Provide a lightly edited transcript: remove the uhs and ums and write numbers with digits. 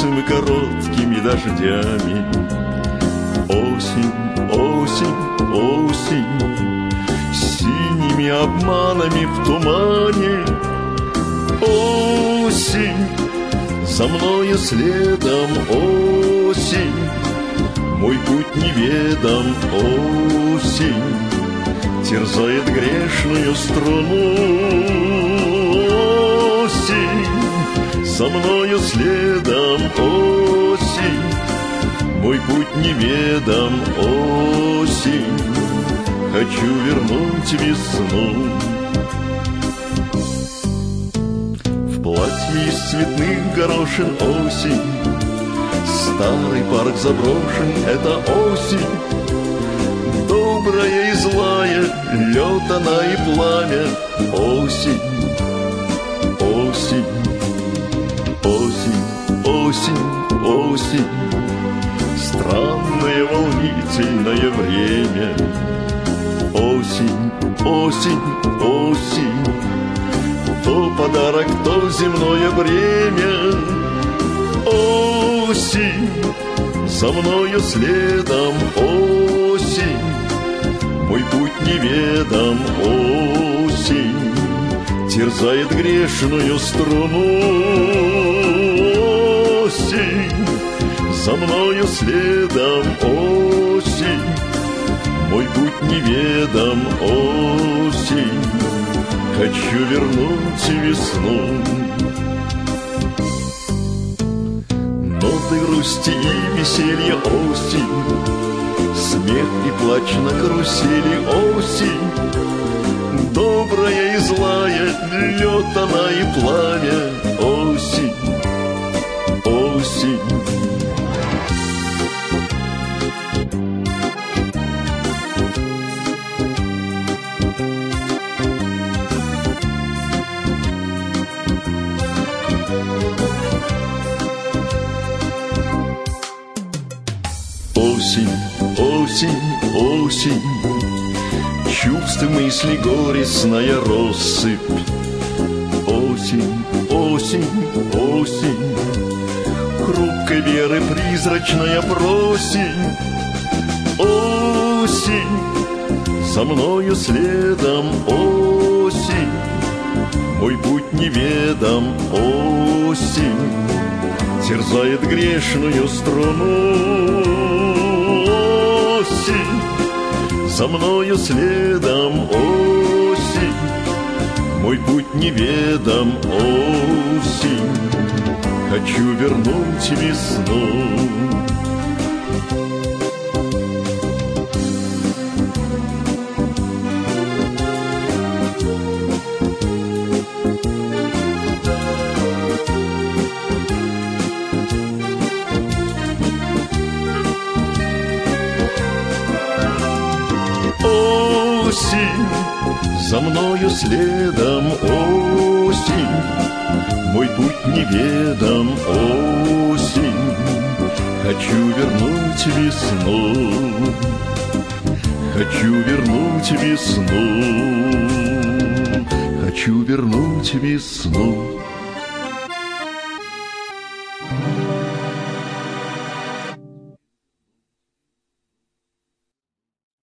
и короткими дождями. Осень, осень, осень, синими обманами в тумане. Осень, за мною следом осень, мой путь неведом. Осень терзает грешную струну. Осень, за мною следом осень, мой путь неведом. Осень, хочу вернуть весну. В платье из цветных горошин осень, старый парк заброшен, это осень. Добрая и злая, лед она и пламя. Осень, осень, осень, осень, осень, странное волнительное время. Осень, осень, осень, то подарок, то земное бремя. Осень, за мною следом осень, мой путь неведом. Осень терзает грешную струну. Осень, за мною следом осень, мой путь неведом. Осень, хочу вернуть весну. Ноты грусти и веселья осень, смех и плач на карусели. Осень, добрая и злая, лед она и пламя. Осень, осень. Осень, осень, осень, чувств, мысли, горестная россыпь. Осень, осень, осень, хрупкой веры призрачная просень. Осень, за мною следом осень, мой путь неведом. Осень терзает грешную струну. Осень, за мною следом осень, мой путь неведом. Осень, хочу вернуть весну. Осень, за мною следом осень, мой путь неведом. Осень, хочу вернуть весну. Хочу вернуть весну. Хочу вернуть весну.